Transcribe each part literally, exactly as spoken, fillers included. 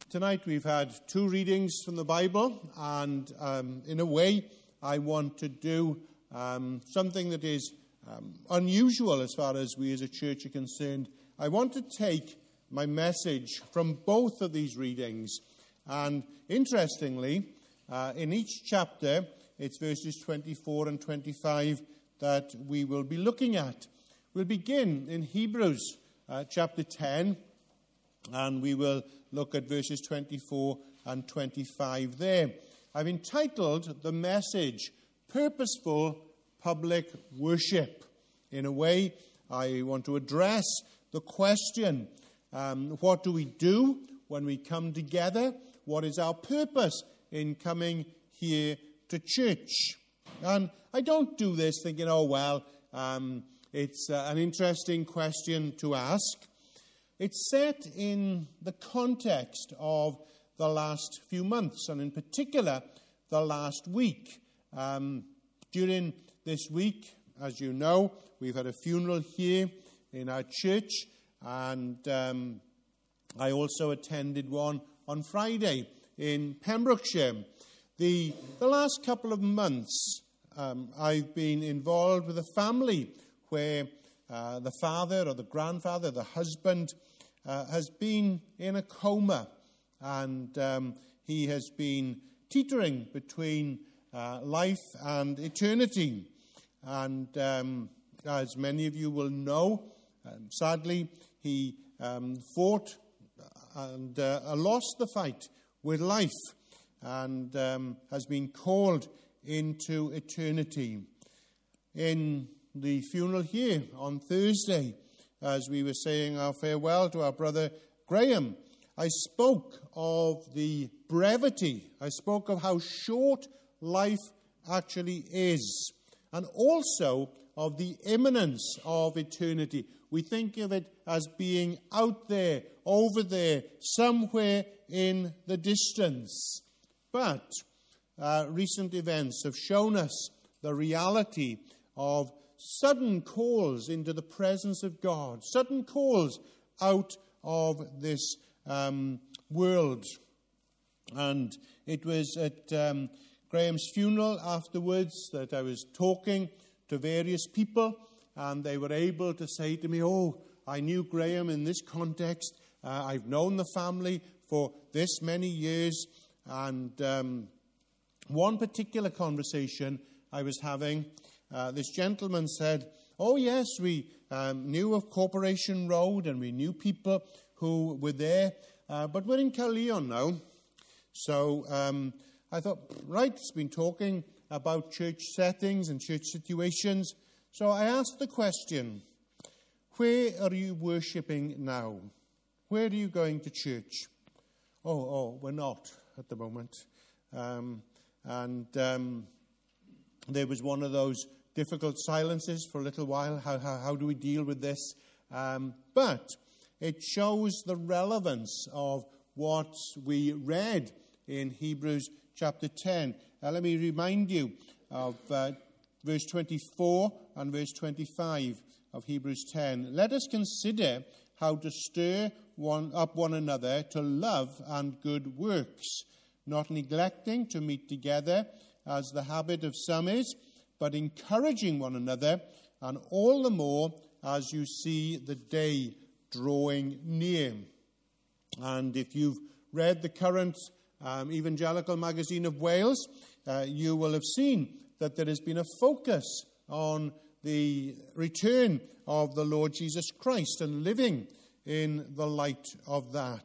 Tonight we've had two readings from the Bible, and um, in a way I want to do um, something that is um, unusual as far as we as a church are concerned. I want to take my message from both of these readings, and interestingly, uh, in each chapter, it's verses twenty-four and twenty-five that we will be looking at. We'll begin in Hebrews uh, chapter ten, and we will look at verses twenty-four and twenty-five there. I've entitled the message, Purposeful Public Worship. In a way, I want to address the question, um, what do we do when we come together? What is our purpose in coming here to church? And I don't do this thinking, oh, well, um, it's uh, an interesting question to ask. It's set in the context of the last few months, and in particular, the last week. Um, during this week, as you know, we've had a funeral here in our church, and um, I also attended one on Friday in Pembrokeshire. The, the last couple of months, um, I've been involved with a family where uh, the father or the grandfather, the husband, uh, has been in a coma, and um, he has been teetering between uh, life and eternity. And um, as many of you will know, um, sadly, he um, fought and uh, lost the fight with life, and um, has been called into eternity. In the funeral here on Thursday, as we were saying our farewell to our brother Graham, I spoke of the brevity. I spoke of how short life actually is, and also of the imminence of eternity. We think of it as being out there, over there, somewhere in the distance. But uh, recent events have shown us the reality of sudden calls into the presence of God, sudden calls out of this um, world. And it was at um, Graham's funeral afterwards that I was talking to various people, and they were able to say to me, oh, I knew Graham in this context. Uh, I've known the family for this many years. And um, one particular conversation I was having, uh, this gentleman said, oh, yes, we um, knew of Corporation Road, and we knew people who were there, uh, but we're in Caerleon now. So um, I thought, right, it's been talking about church settings and church situations. So I asked the question, where are you worshipping now? Where are you going to church? Oh, oh, we're not at the moment. Um, and um, there was one of those difficult silences for a little while. How, how, how do we deal with this? Um, but it shows the relevance of what we read in Hebrews chapter ten. Uh, let me remind you of uh, verse twenty-four and verse twenty-five of Hebrews ten. Let us consider how to stir one up one another to love and good works, not neglecting to meet together as the habit of some is, but encouraging one another, and all the more as you see the day drawing near. And if you've read the current um, Evangelical Magazine of Wales, uh, you will have seen that there has been a focus on the return of the Lord Jesus Christ and living in the light of that.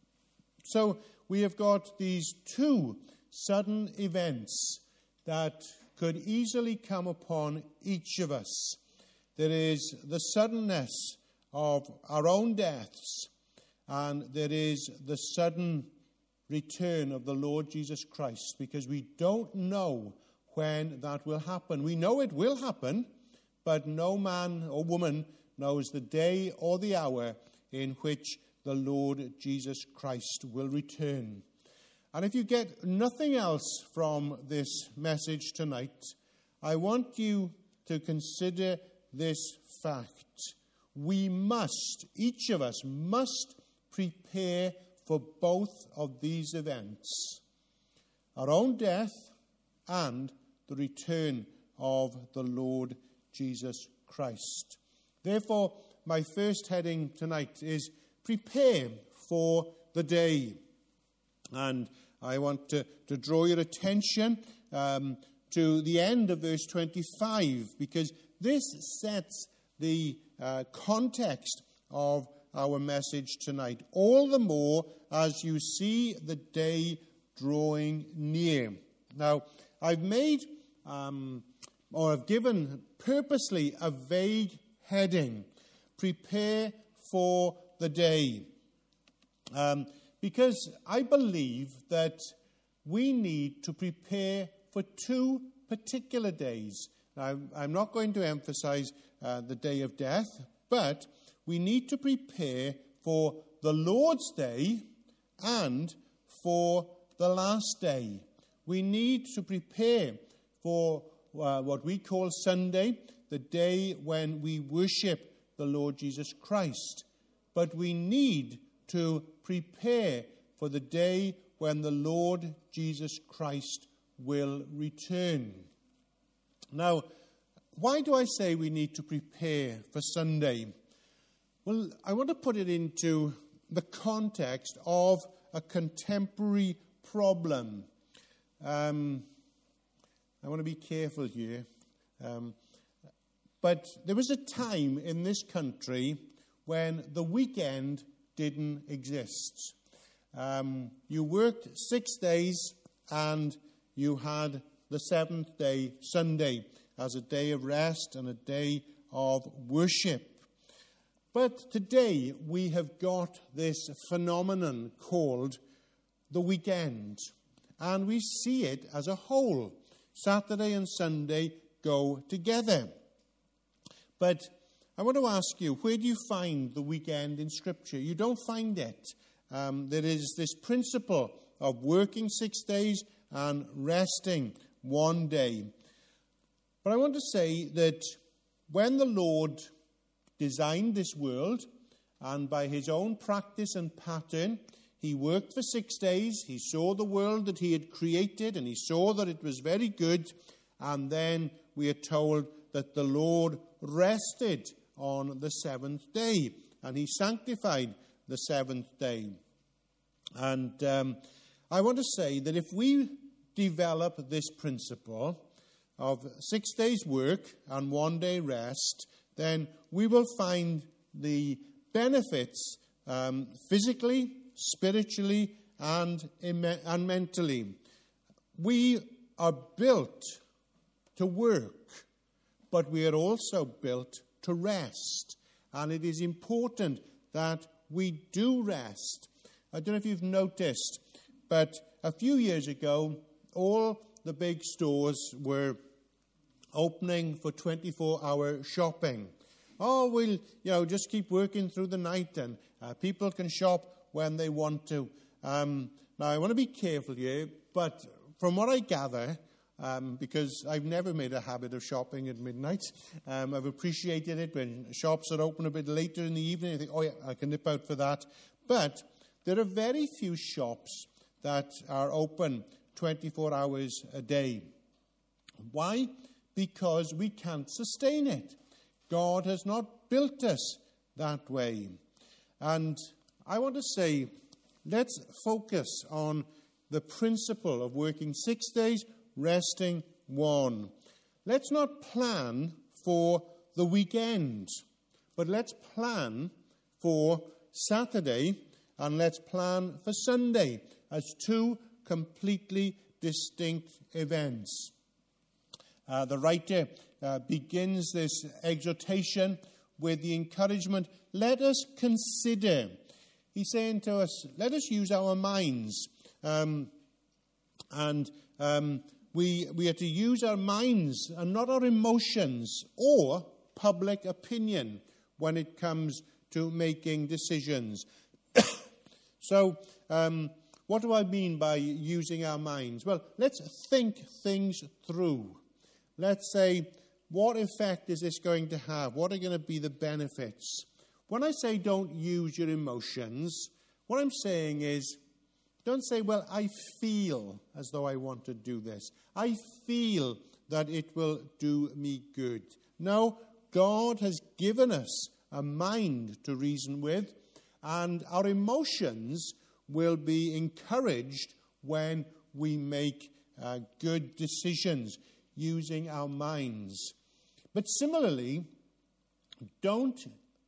So we have got these two sudden events that could easily come upon each of us. There is the suddenness of our own deaths, and there is the sudden return of the Lord Jesus Christ, because we don't know when that will happen. We know it will happen, but no man or woman knows the day or the hour in which the Lord Jesus Christ will return. And if you get nothing else from this message tonight, I want you to consider this fact. We must, each of us must prepare for both of these events, our own death and the return of the Lord Jesus Christ. Therefore, my first heading tonight is prepare for the day. And I want to, to draw your attention um, to the end of verse twenty-five, because this sets the uh, context of our message tonight. All the more as you see the day drawing near. Now, I've made, um, or I've given purposely a vague heading, prepare for the day. Um, because I believe that we need to prepare for two particular days. Now, I'm not going to emphasize uh, the day of death, but we need to prepare for the Lord's Day and for the last day. We need to prepare for uh, what we call Sunday, the day when we worship the Lord Jesus Christ. But we need to prepare for the day when the Lord Jesus Christ will return. Now, why do I say we need to prepare for Sunday? Well, I want to put it into the context of a contemporary problem. Um, I want to be careful here. Um, but there was a time in this country when the weekend didn't exist. Um, you worked six days and you had the seventh day, Sunday, as a day of rest and a day of worship. But today we have got this phenomenon called the weekend, and we see it as a whole. Saturday and Sunday go together. But I want to ask you, where do you find the weekend in Scripture? You don't find it. Um, there is this principle of working six days and resting one day. But I want to say that when the Lord designed this world, and by his own practice and pattern, he worked for six days, he saw the world that he had created, and he saw that it was very good, and then we are told that the Lord rested on the seventh day, and he sanctified the seventh day. And um, I want to say that if we develop this principle of six days work and one day rest, then we will find the benefits um, physically, spiritually, and, and mentally. We are built to work, but we are also built to rest. And it is important that we do rest. I don't know if you've noticed, but a few years ago, all the big stores were opening for twenty-four hour shopping. Oh, we'll, you know, just keep working through the night, and uh, people can shop when they want to. Um, now, I want to be careful here, but from what I gather, um, because I've never made a habit of shopping at midnight, um, I've appreciated it when shops are open a bit later in the evening. I think, oh yeah, I can nip out for that. But there are very few shops that are open twenty-four hours a day. Why? Because we can't sustain it. God has not built us that way. And I want to say, let's focus on the principle of working six days, resting one. Let's not plan for the weekend, but let's plan for Saturday and let's plan for Sunday as two completely distinct events. Uh, the writer uh, begins this exhortation with the encouragement, let us consider. He's saying to us, let us use our minds. Um, and um, we, we are to use our minds and not our emotions or public opinion when it comes to making decisions. So, um, what do I mean by using our minds? Well, let's think things through. Let's say, what effect is this going to have? What are going to be the benefits? When I say don't use your emotions, What I'm saying is, don't say, well, I feel as though I want to do this. I feel that it will do me good. No, God has given us a mind to reason with, and our emotions will be encouraged when we make uh, good decisions using our minds. But similarly, don't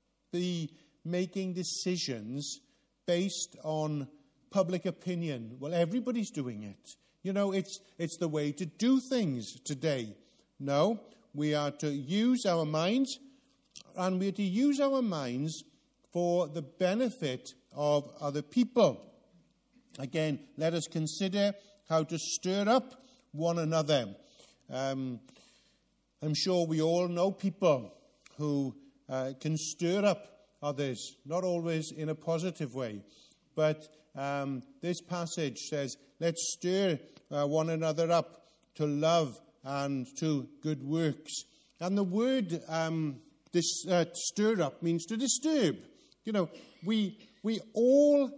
be making decisions based on public opinion. Well, everybody's doing it. You know, it's it's the way to do things today. No, we are to use our minds, and we are to use our minds for the benefit of other people. Again, let us consider how to stir up one another. Um, I'm sure we all know people who uh, can stir up others, not always in a positive way. But um, this passage says, let's stir uh, one another up to love and to good works. And the word um, this, uh, stir up means to disturb. You know, we we all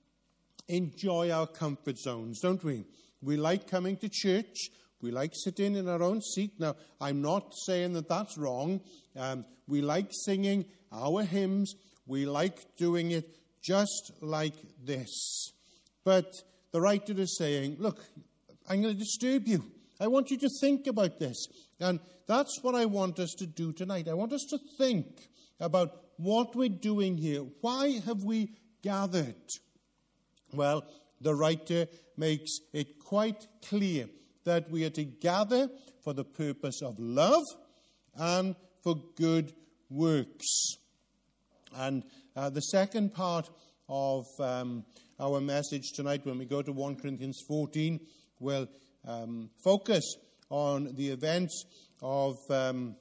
enjoy our comfort zones, don't we? We like coming to church. We like sitting in our own seat. Now, I'm not saying that that's wrong. Um, we like singing our hymns. We like doing it just like this. But the writer is saying, look, I'm going to disturb you. I want you to think about this. And that's what I want us to do tonight. I want us to think about what we're doing here. Why have we gathered? Well, the writer makes it quite clear that we are to gather for the purpose of love and for good works. And uh, the second part of um, our message tonight, when we go to First Corinthians fourteen, will um, focus on the events of um,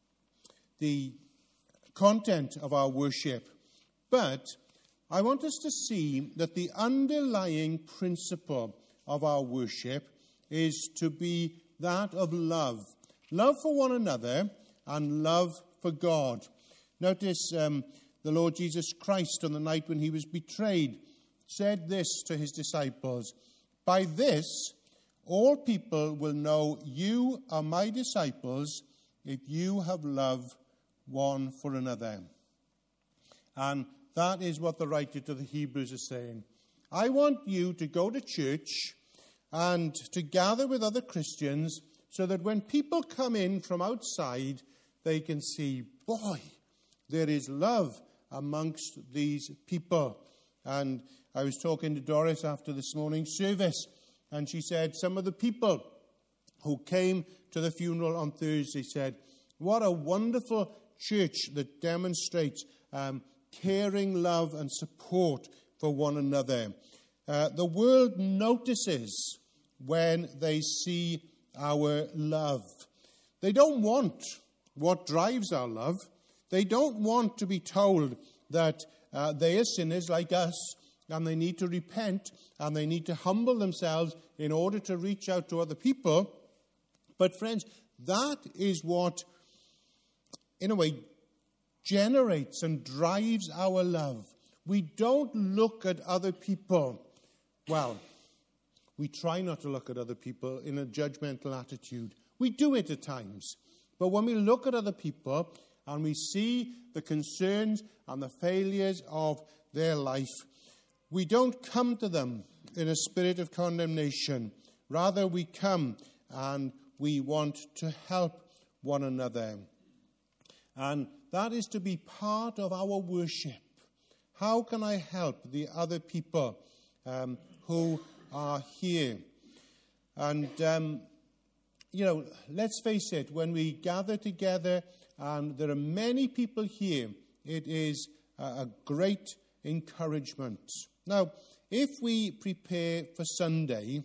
the content of our worship. But I want us to see that the underlying principle of our worship is to be that of love. Love for one another and love for God. Notice um, the Lord Jesus Christ, on the night when he was betrayed, said this to his disciples, "By this all people will know you are my disciples if you have love one for another." And that is what the writer to the Hebrews is saying. I want you to go to church and to gather with other Christians so that when people come in from outside, they can see, boy, there is love amongst these people. And I was talking to Doris after this morning's service, and she said some of the people who came to the funeral on Thursday said, what a wonderful church that demonstrates um, caring love and support for one another. Uh, the world notices when they see our love. They don't want what drives our love. They don't want to be told that uh, they are sinners like us and they need to repent and they need to humble themselves in order to reach out to other people. But friends, that is what, in a way, generates and drives our love. We don't look at other people. Well, we try not to look at other people in a judgmental attitude. We do it at times. But when we look at other people and we see the concerns and the failures of their life, we don't come to them in a spirit of condemnation. Rather, we come and we want to help one another. And that is to be part of our worship. How can I help the other people um, who are here? And, um, you know, let's face it, when we gather together and there are many people here, it is a great encouragement. Now, if we prepare for Sunday,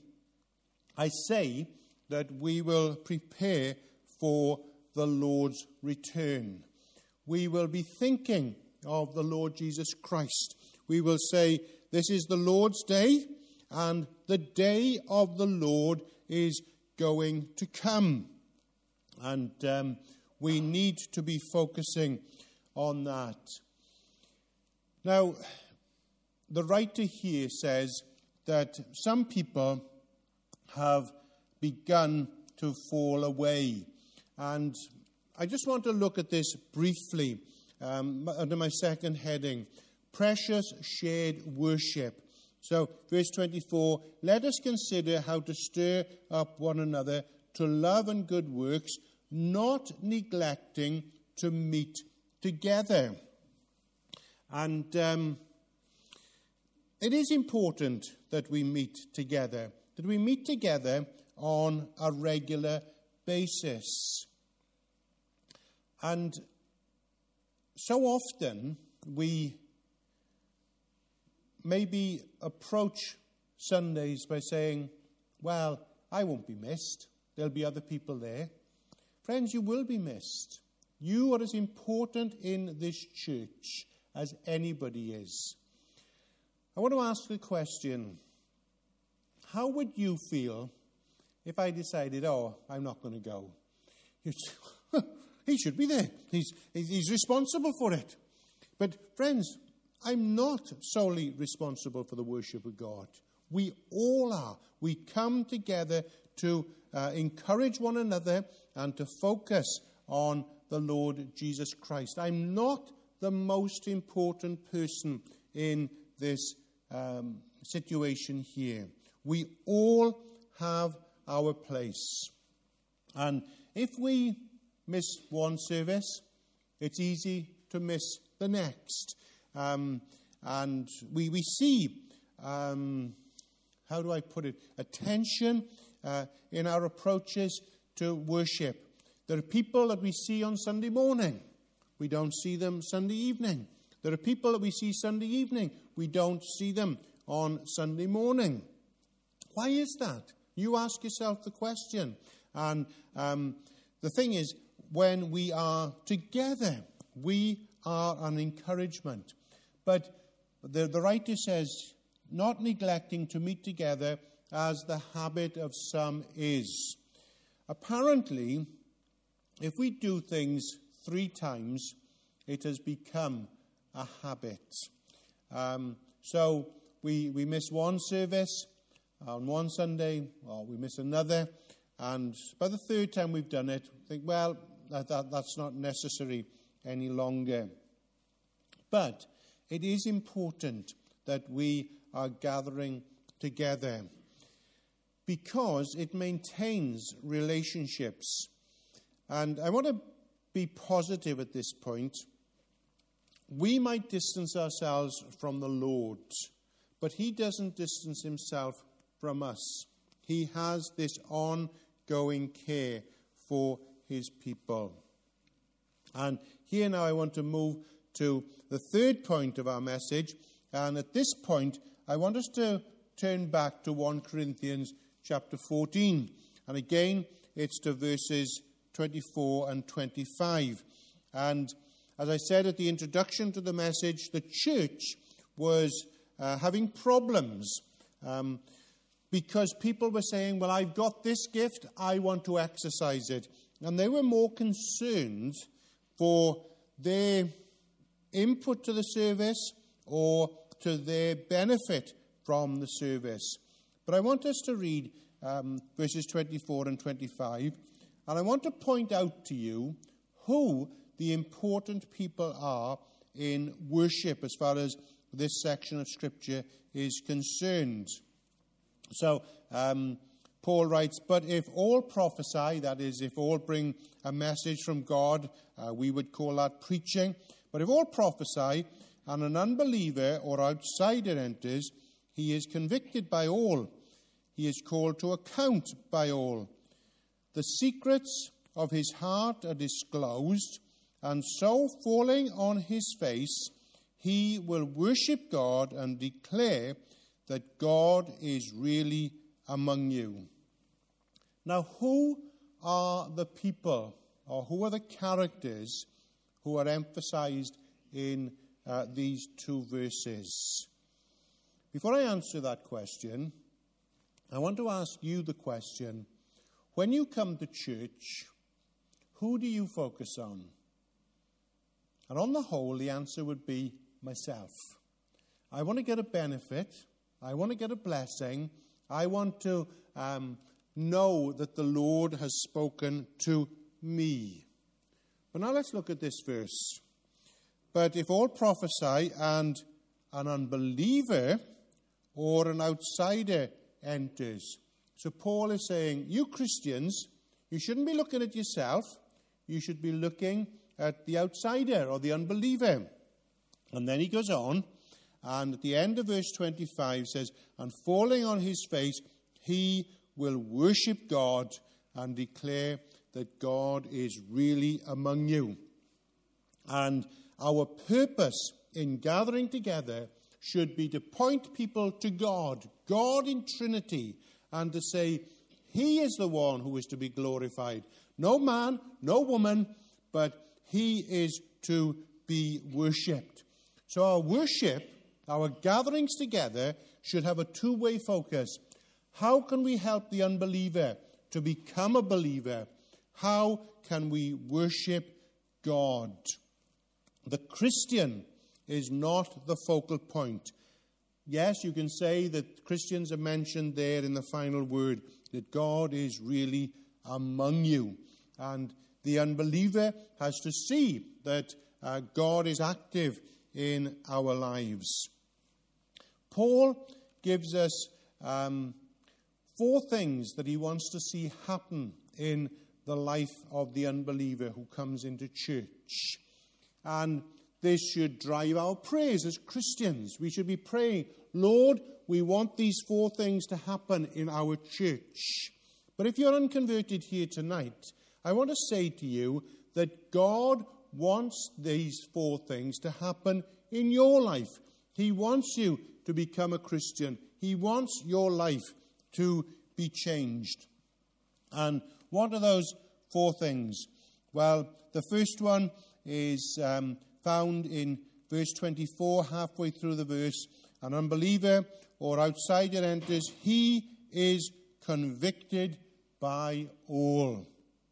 I say that we will prepare for the Lord's return. We will be thinking of the Lord Jesus Christ. We will say, this is the Lord's day, and the day of the Lord is going to come. And um, we need to be focusing on that. Now, the writer here says that some people have begun to fall away. And I just want to look at this briefly um, under my second heading, Precious Shared Worship. So, verse twenty-four, let us consider how to stir up one another to love and good works, not neglecting to meet together. And um, it is important that we meet together, that we meet together on a regular basis. And so often we maybe approach Sundays by saying, well, I won't be missed. There'll be other people there. Friends, you will be missed. You are as important in this church as anybody is. I want to ask the question, how would you feel if I decided, oh, I'm not going to go? He should be there. He's, he's responsible for it. But friends, I'm not solely responsible for the worship of God. We all are. We come together to uh, encourage one another and to focus on the Lord Jesus Christ. I'm not the most important person in this um, situation here. We all have our place. And if we miss one service, it's easy to miss the next. Um, and we, we see, um, how do I put it, a tension uh, in our approaches to worship. There are people that we see on Sunday morning. We don't see them Sunday evening. There are people that we see Sunday evening. We don't see them on Sunday morning. Why is that? You ask yourself the question. And um, the thing is, when we are together, we are an encouragement. But the, the writer says, not neglecting to meet together as the habit of some is. Apparently, if we do things three times, it has become a habit. Um, so we, we miss one service on one Sunday, or we miss another, and by the third time we've done it, think, well, that, that, that's not necessary any longer. But it is important that we are gathering together because it maintains relationships. And I want to be positive at this point. We might distance ourselves from the Lord, but he doesn't distance himself from us. He has this ongoing care for his people. And here now I want to move to the third point of our message. And at this point, I want us to turn back to First Corinthians chapter fourteen. And again, it's to verses twenty-four and twenty-five. And as I said at the introduction to the message, the church was uh, having problems um, because people were saying, well, I've got this gift, I want to exercise it. And they were more concerned for their input to the service or to their benefit from the service. But I want us to read um, verses twenty-four and twenty-five, and I want to point out to you who the important people are in worship as far as this section of Scripture is concerned. So, um, Paul writes, but if all prophesy, that is, if all bring a message from God, uh, we would call that preaching. But if all prophesy, and an unbeliever or outsider enters, he is convicted by all. He is called to account by all. The secrets of his heart are disclosed, and so falling on his face, he will worship God and declare that God is really among you. Now, who are the people, or who are the characters who are emphasized in uh, these two verses? Before I answer that question, I want to ask you the question, when you come to church, who do you focus on? And on the whole, the answer would be myself. I want to get a benefit. I want to get a blessing. I want to um, know that the Lord has spoken to me. But now let's look at this verse. But if all prophesy and an unbeliever or an outsider enters. So Paul is saying, you Christians, you shouldn't be looking at yourself. You should be looking at the outsider or the unbeliever. And then he goes on, and at the end of verse twenty-five says, and falling on his face, he will worship God and declare that God is really among you. And our purpose in gathering together should be to point people to God, God in Trinity, and to say, he is the one who is to be glorified. No man, no woman, but he is to be worshipped. So our worship, our gatherings together, should have a two-way focus. How can we help the unbeliever to become a believer? How can we worship God? The Christian is not the focal point. Yes, you can say that Christians are mentioned there in the final word, that God is really among you. And the unbeliever has to see that uh, God is active in our lives. Paul gives us um, four things that he wants to see happen in the life of the unbeliever who comes into church. And this should drive our prayers as Christians. We should be praying, Lord, we want these four things to happen in our church. But if you're unconverted here tonight, I want to say to you that God wants these four things to happen in your life. He wants you to become a Christian. He wants your life to be changed. And what are those four things? Well, the first one is um, found in verse twenty-four, halfway through the verse. An unbeliever or outsider enters, he is convicted by all.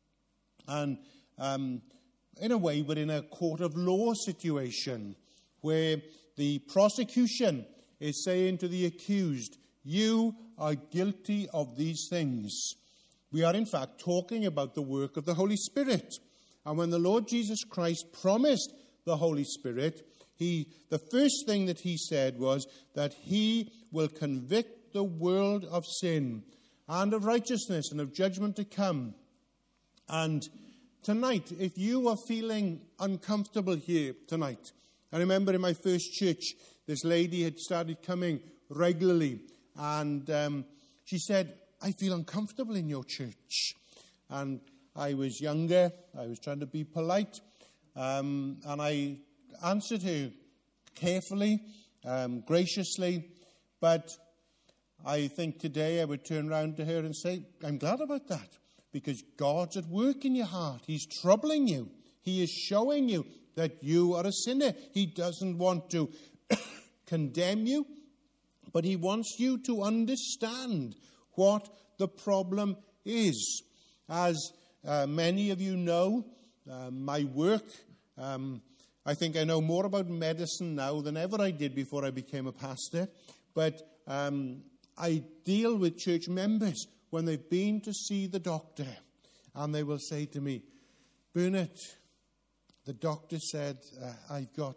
And um, in a way, we're in a court of law situation where the prosecution is saying to the accused, you are guilty of these things. We are in fact talking about the work of the Holy Spirit. And when the Lord Jesus Christ promised the Holy Spirit, he, the first thing that he said was that he will convict the world of sin and of righteousness and of judgment to come. And tonight, if you are feeling uncomfortable here tonight, I remember in my first church, this lady had started coming regularly, and um, she said, I feel uncomfortable in your church. And I was younger, I was trying to be polite, um, and I answered her carefully, um, graciously, but I think today I would turn around to her and say, I'm glad about that, because God's at work in your heart. He's troubling you. He is showing you that you are a sinner. He doesn't want to condemn you, but he wants you to understand what the problem is. As uh, many of you know, uh, my work, um, I think I know more about medicine now than ever I did before I became a pastor, but um, I deal with church members when they've been to see the doctor, and they will say to me, Bernard, the doctor said uh, I've got,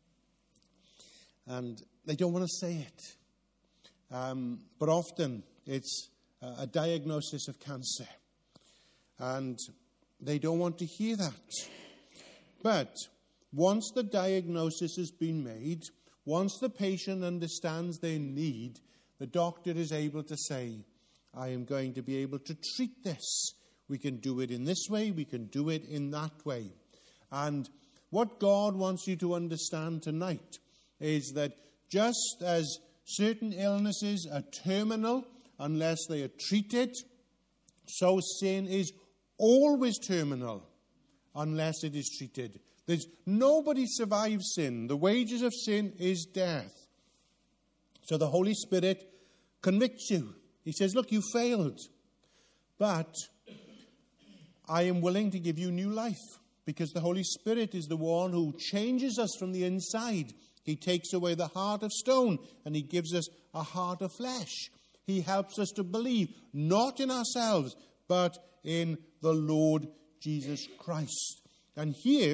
and they don't want to say it. Um, but often it's uh, a diagnosis of cancer, and they don't want to hear that. But once the diagnosis has been made, once the patient understands their need, the doctor is able to say, I am going to be able to treat this. We can do it in this way, we can do it in that way. And what God wants you to understand tonight is that just as certain illnesses are terminal unless they are treated, so sin is always terminal unless it is treated. There's nobody survives sin. The wages of sin is death. So the Holy Spirit convicts you. He says, look, you failed, but I am willing to give you new life, because the Holy Spirit is the one who changes us from the inside He takes away the heart of stone and he gives us a heart of flesh. He helps us to believe not in ourselves, but in the Lord Jesus Christ. And here,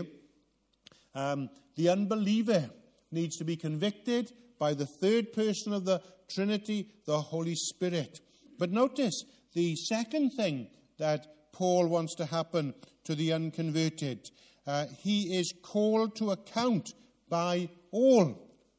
um, the unbeliever needs to be convicted by the third person of the Trinity, the Holy Spirit. But notice the second thing that Paul wants to happen to the unconverted. Uh, he is called to account by all.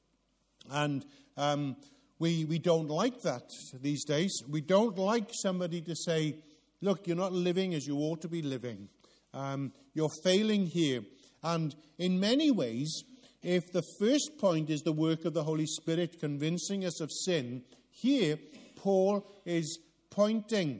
And um, we we don't like that these days. We don't like somebody to say, look, you're not living as you ought to be living. Um, you're failing here. And in many ways, if the first point is the work of the Holy Spirit convincing us of sin, here Paul is pointing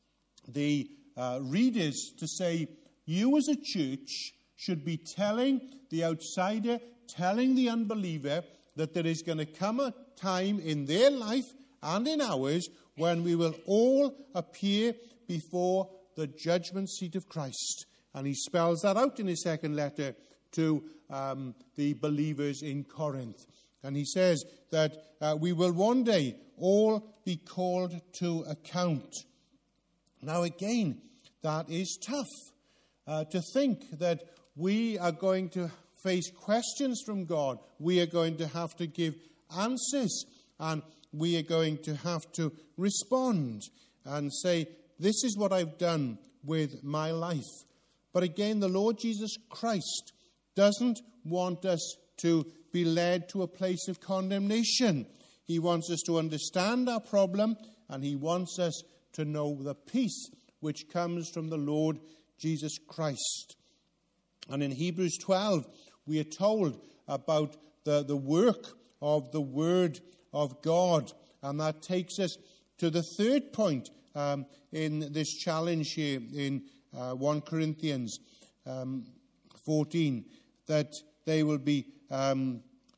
the uh, readers to say, you as a church should be telling the outsider, telling the unbeliever that there is going to come a time in their life and in ours when we will all appear before the judgment seat of Christ. And he spells that out in his second letter to um, the believers in Corinth. And he says that uh, we will one day all be called to account. Now again, that is tough uh, to think that we are going to face questions from God. We are going to have to give answers, and we are going to have to respond and say, this is what I've done with my life. But again, the Lord Jesus Christ doesn't want us to be led to a place of condemnation. He wants us to understand our problem, and he wants us to know the peace which comes from the Lord Jesus Christ. And in Hebrews twelve, we are told about the, the work of the Word of God. And that takes us to the third point um, in this challenge here in uh, First Corinthians um, fourteen, that they will be um,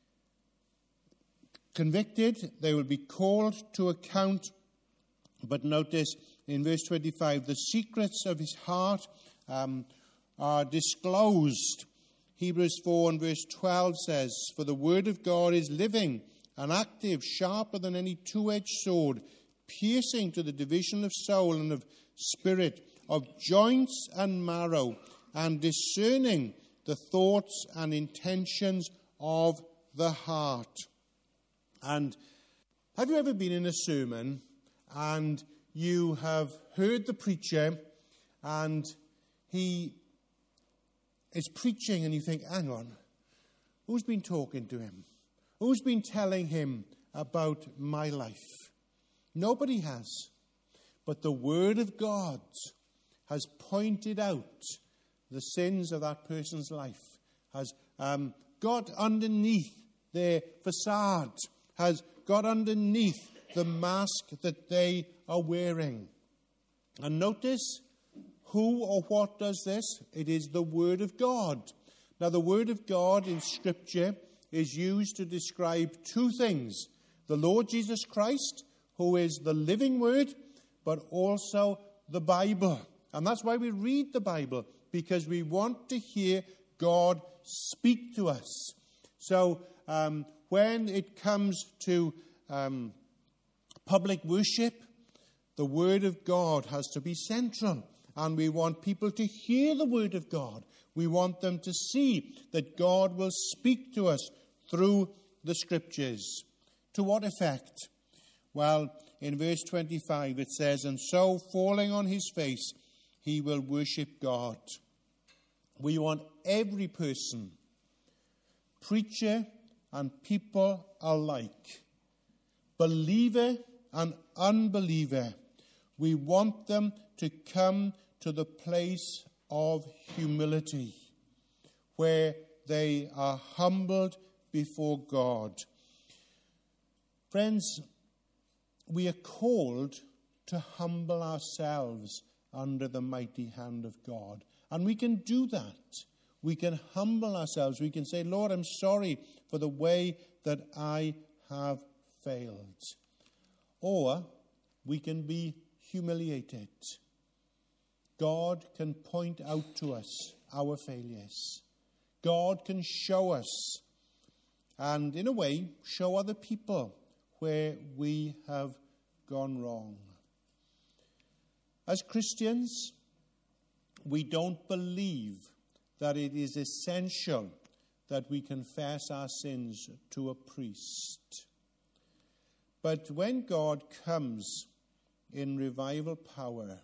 convicted, they will be called to account. But notice in verse twenty-five, the secrets of his heart um, are disclosed. Hebrews four and verse twelve says, for the word of God is living and active, sharper than any two-edged sword, piercing to the division of soul and of spirit, of joints and marrow, and discerning the thoughts and intentions of the heart. And have you ever been in a sermon and you have heard the preacher and he is preaching and you think, hang on, who's been talking to him? Who's been telling him about my life? Nobody has. But the Word of God has pointed out the sins of that person's life, has um, got underneath their facade, has got underneath the mask that they are wearing. And notice, who or what does this? It is the Word of God. Now, the Word of God in Scripture is used to describe two things. The Lord Jesus Christ, who is the living Word, but also the Bible. And that's why we read the Bible, because we want to hear God speak to us. So um, when it comes to um, public worship, the Word of God has to be central. And we want people to hear the Word of God. We want them to see that God will speak to us through the Scriptures. To what effect? Well, in verse twenty-five it says, and so falling on his face, he will worship God. We want every person, preacher and people alike, believer and unbeliever, we want them to come to the place of humility, where they are humbled before God. Friends, we are called to humble ourselves under the mighty hand of God. And we can do that. We can humble ourselves. We can say, Lord, I'm sorry for the way that I have failed. Or we can be humiliated. God can point out to us our failures. God can show us and in a way show other people where we have gone wrong. As Christians, we don't believe that it is essential that we confess our sins to a priest. But when God comes in revival power,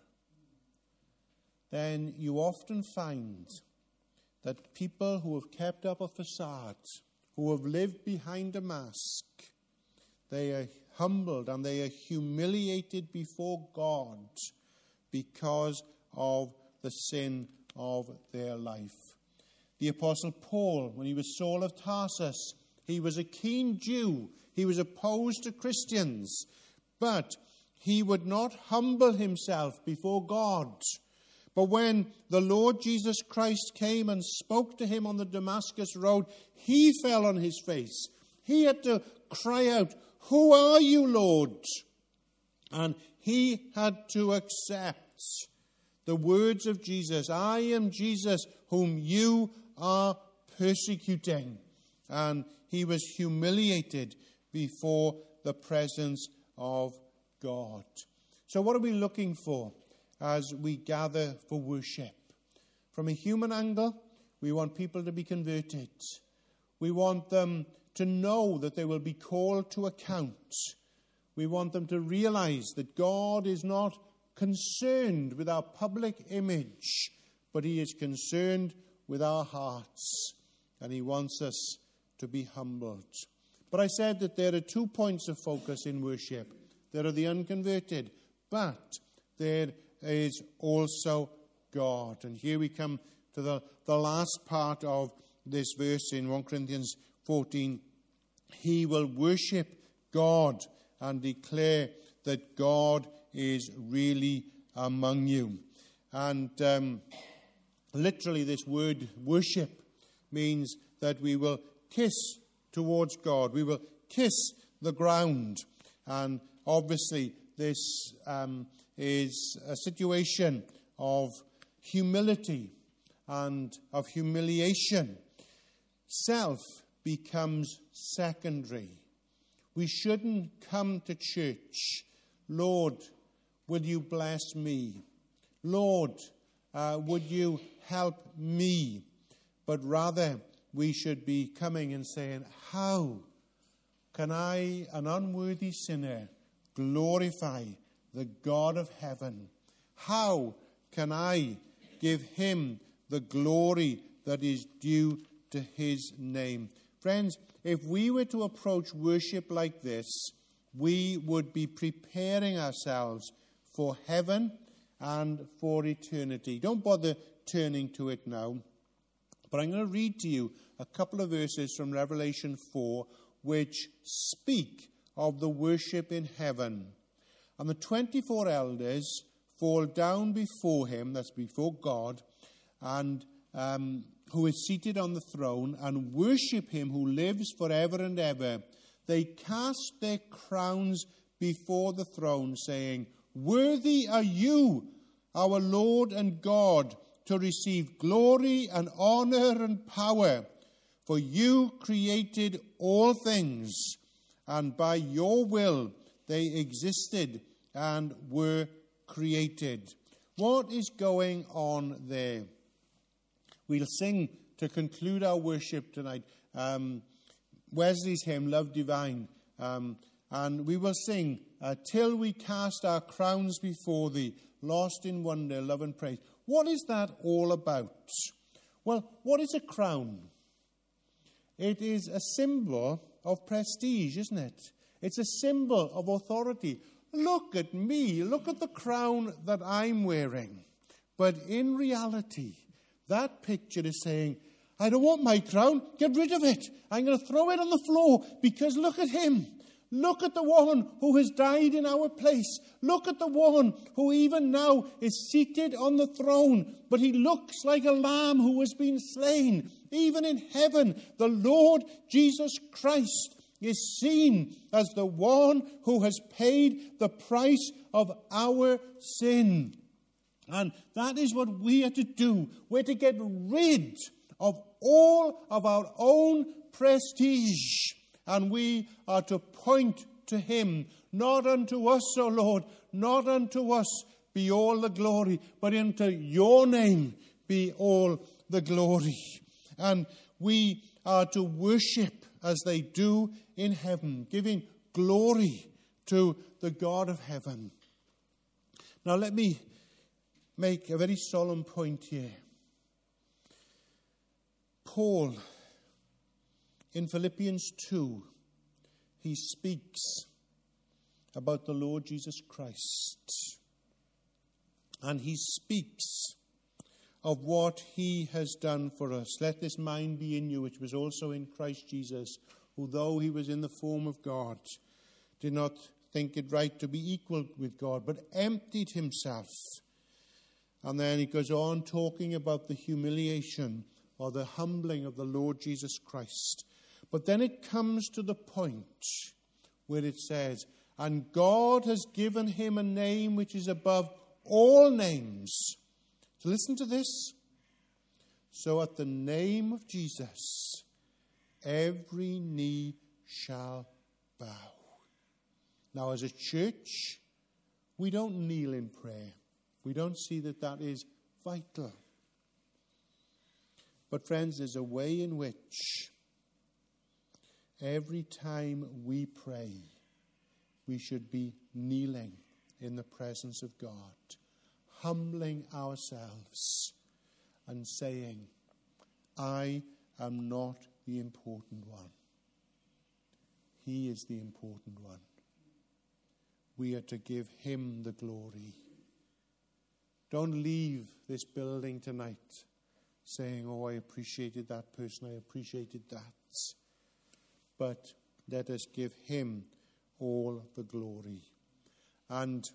then you often find that people who have kept up a facade, who have lived behind a mask, they are humbled and they are humiliated before God because of the sin of their life. The Apostle Paul, when he was Saul of Tarsus, he was a keen Jew. He was opposed to Christians, but he would not humble himself before God. But when the Lord Jesus Christ came and spoke to him on the Damascus road, he fell on his face. He had to cry out, "Who are you, Lord?" And he had to accept the words of Jesus, "I am Jesus whom you are persecuting." And he was humiliated before the presence of God. So what are we looking for as we gather for worship? From a human angle, we want people to be converted. We want them to know that they will be called to account. We want them to realize that God is not concerned with our public image, but he is concerned with our hearts, and he wants us to be humbled. But I said that there are two points of focus in worship. There are the unconverted, but there is also God. And here we come to the, the last part of this verse in First Corinthians fourteen. He will worship God and declare that God is really among you. And um, literally this word worship means that we will kiss towards God. We will kiss the ground. And obviously this um, is a situation of humility and of humiliation. Self becomes secondary. We shouldn't come to church, "Lord, will you bless me? Lord, uh, would you help me?" But rather, we should be coming and saying, "How can I, an unworthy sinner, glorify the God of heaven? How can I give him the glory that is due to his name?" Friends, if we were to approach worship like this, we would be preparing ourselves for heaven and for eternity. Don't bother turning to it now. But I'm going to read to you a couple of verses from Revelation four which speak of the worship in heaven. And the twenty-four elders fall down before him, that's before God, and um, who is seated on the throne, and worship him who lives forever and ever. They cast their crowns before the throne, saying, "Worthy are you, our Lord and God, to receive glory and honor and power. For you created all things, and by your will they existed and were created." What is going on there? We'll sing to conclude our worship tonight um, Wesley's hymn, "Love Divine." Um, and we will sing, uh, "Till we cast our crowns before thee, lost in wonder, love and praise." What is that all about? Well, what is a crown? It is a symbol of prestige, isn't it? It's a symbol of authority. Look at me. Look at the crown that I'm wearing. But in reality, that picture is saying, "I don't want my crown. Get rid of it. I'm going to throw it on the floor because look at him. Look at the one who has died in our place. Look at the one who even now is seated on the throne, but he looks like a lamb who has been slain. Even in heaven, the Lord Jesus Christ is seen as the one who has paid the price of our sin." And that is what we are to do. We're to get rid of all of our own prestige. And we are to point to him. Not unto us, O Lord, not unto us be all the glory, but unto your name be all the glory. And we are to worship as they do in heaven, giving glory to the God of heaven. Now let me make a very solemn point here. Paul, in Philippians two, he speaks about the Lord Jesus Christ. And he speaks of what he has done for us. Let this mind be in you, which was also in Christ Jesus, who though he was in the form of God, did not think it right to be equal with God, but emptied himself. And then he goes on talking about the humiliation or the humbling of the Lord Jesus Christ. But then it comes to the point where it says, and God has given him a name which is above all names. So listen to this. So at the name of Jesus, every knee shall bow. Now, as a church, we don't kneel in prayer. We don't see that that is vital. But friends, there's a way in which every time we pray, we should be kneeling in the presence of God, humbling ourselves and saying, I am not the important one. He is the important one. We are to give him the glory. Don't leave this building tonight saying, oh, I appreciated that person, I appreciated that. But let us give him all the glory. And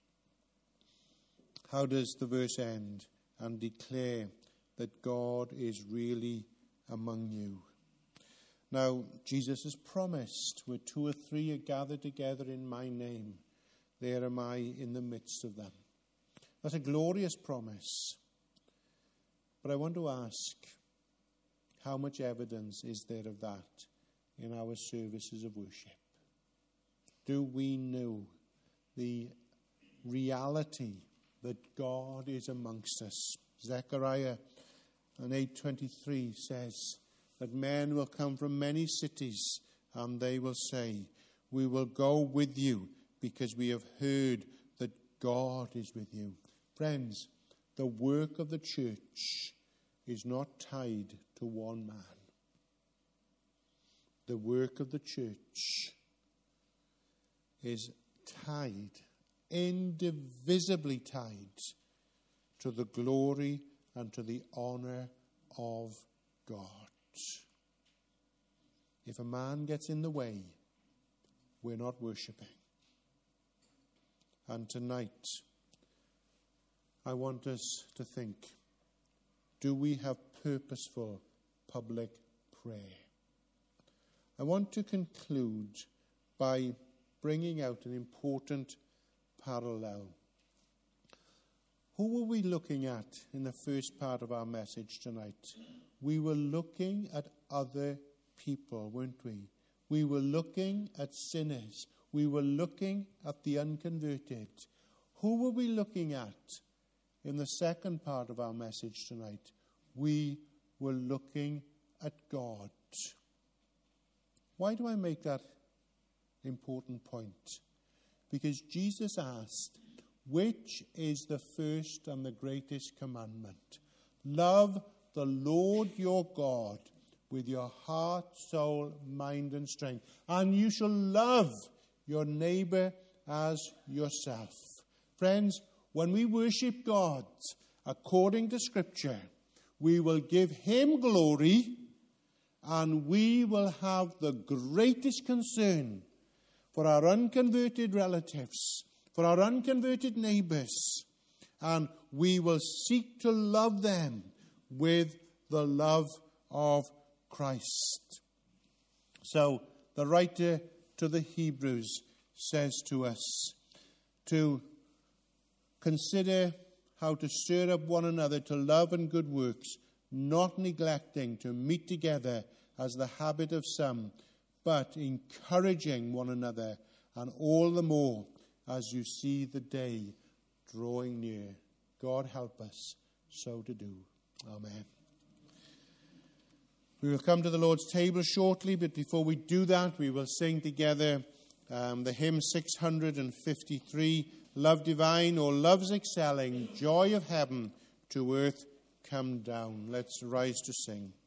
how does the verse end? And declare that God is really among you. Now, Jesus has promised, where two or three are gathered together in my name, there am I in the midst of them. That's a glorious promise. But I want to ask, how much evidence is there of that in our services of worship? Do we know the reality that God is amongst us? Zechariah eight twenty-three says that men will come from many cities and they will say, we will go with you because we have heard that God is with you. Friends, the work of the church is not tied to one man. The work of the church is tied, indivisibly tied, to the glory and to the honor of God. If a man gets in the way, we're not worshipping. And tonight, I want us to think, do we have purposeful public prayer? I want to conclude by bringing out an important parallel. Who were we looking at in the first part of our message tonight? We were looking at other people, weren't we? We were looking at sinners. We were looking at the unconverted. Who were we looking at in the second part of our message tonight? We were looking at God. Why do I make that important point? Because Jesus asked, which is the first and the greatest commandment? Love the Lord your God with your heart, soul, mind, and strength. And you shall love your neighbor as yourself. Friends, when we worship God according to Scripture, we will give him glory and we will have the greatest concern for our unconverted relatives, for our unconverted neighbors, and we will seek to love them with the love of Christ. So the writer to the Hebrews says to us to consider how to stir up one another to love and good works, not neglecting to meet together as the habit of some, but encouraging one another, and all the more as you see the day drawing near. God help us so to do. Amen. We will come to the Lord's table shortly, but before we do that, we will sing together um, the hymn six hundred fifty-three, Love Divine, or Love's Excelling, Joy of Heaven, to Earth Come Down. Let's rise to sing.